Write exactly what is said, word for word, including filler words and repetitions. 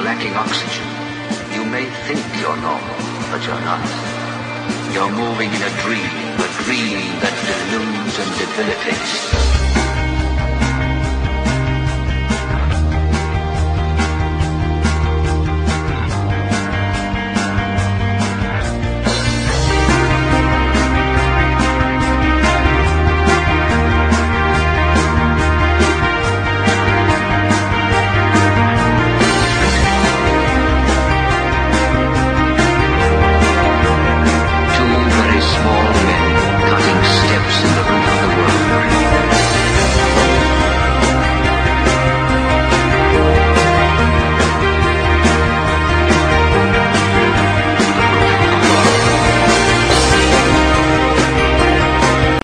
lacking oxygen. You may think you're normal, but you're not. You're moving in a dream, a dream that deludes and debilitates.